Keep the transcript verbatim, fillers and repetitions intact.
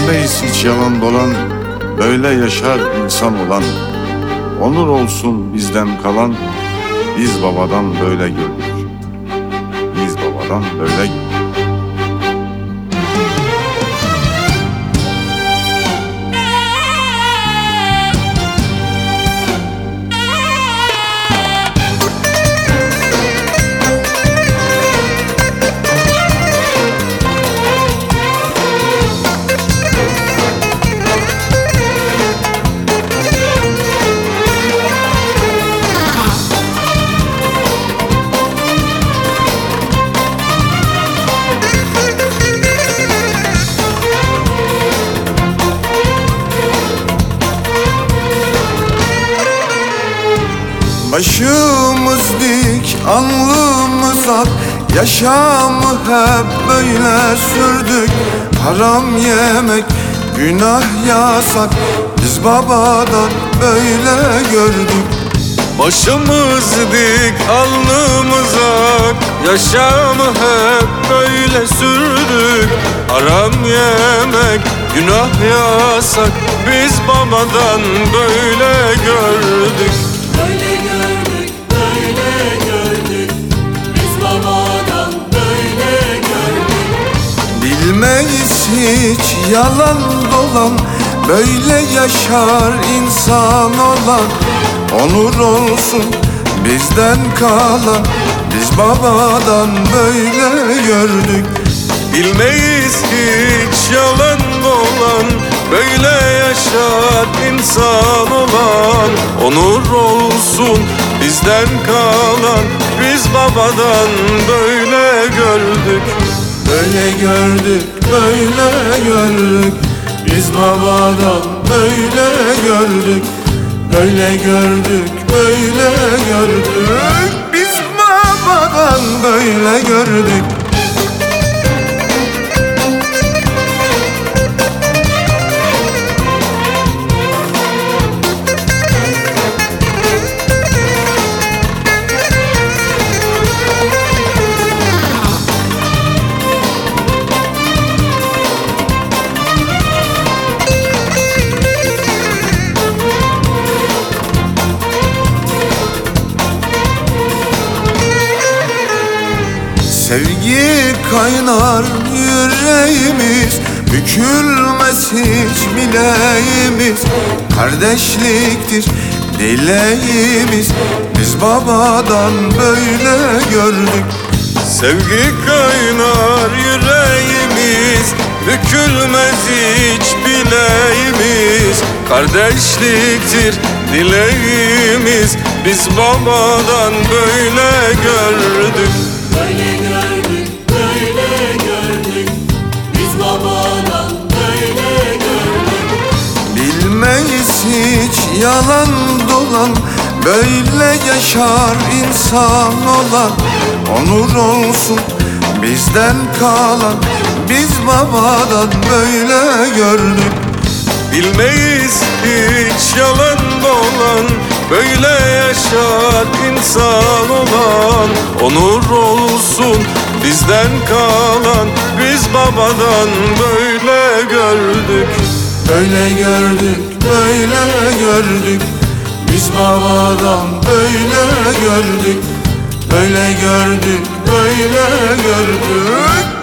Bilmeyiz hiç yalan dolan, böyle yaşar insan olan. Onur olsun bizden kalan, biz babadan böyle gördük. Biz babadan böyle gördük. Başımız dik, alnımız ak, yaşamı hep böyle sürdük. Haram yemek, günah yasak, biz babadan böyle gördük. Başımız dik, alnımız ak, yaşamı hep böyle sürdük. Haram yemek, günah yasak, biz babadan böyle gördük. Böyle gördük, böyle gördük, biz babadan böyle gördük. Bilmeyiz hiç yalan dolan, böyle yaşar insan olan. Onur olsun bizden kalan, biz babadan böyle gördük. Bilmeyiz hiç yalan dolan, böyle yaşar insan olan. Onur olsun bizden kalan, biz babadan böyle gördük. Böyle gördük, böyle gördük, biz babadan böyle gördük. Böyle gördük, böyle gördük, biz babadan böyle gördük. Sevgi kaynar yüreğimiz, bükülmez hiç bileğimiz. Kardeşliktir dileğimiz, biz babadan böyle gördük. Sevgi kaynar yüreğimiz, bükülmez hiç bileğimiz. Kardeşliktir dileğimiz, biz babadan böyle gördük. Böyle gördük, böyle gördük, biz babadan böyle gördük. Bilmeyiz hiç yalan dolan, böyle yaşar insan olan. Onur olsun bizden kalan, biz babadan böyle gördük. Bilmeyiz hiç yalan dolan, böyle yaşar insan olan. Onur olsun bizden kalan, biz babadan böyle gördük. Böyle gördük, böyle gördük, biz babadan böyle gördük. Böyle gördük, böyle gördük.